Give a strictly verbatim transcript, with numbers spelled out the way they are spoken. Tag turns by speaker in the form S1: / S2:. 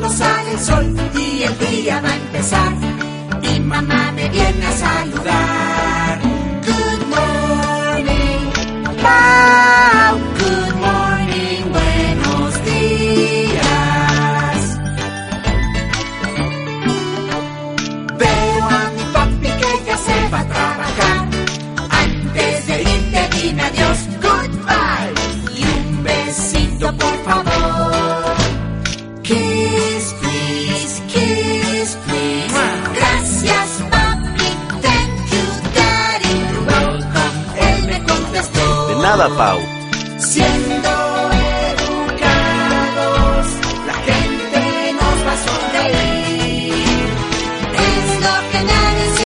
S1: cuando sale el sol y el día va a empezar. Mi mamá me viene a saludar. Good morning, Pau. Good morning, buenos días. Veo a mi papi que ya se va a trabajar. Antes de irte dime adiós, goodbye. Y un besito por favor. Kiss, please, kiss, please. Gracias, papi, thank you, daddy. You're welcome, él me contestó.
S2: De nada, Pau.
S1: Siempre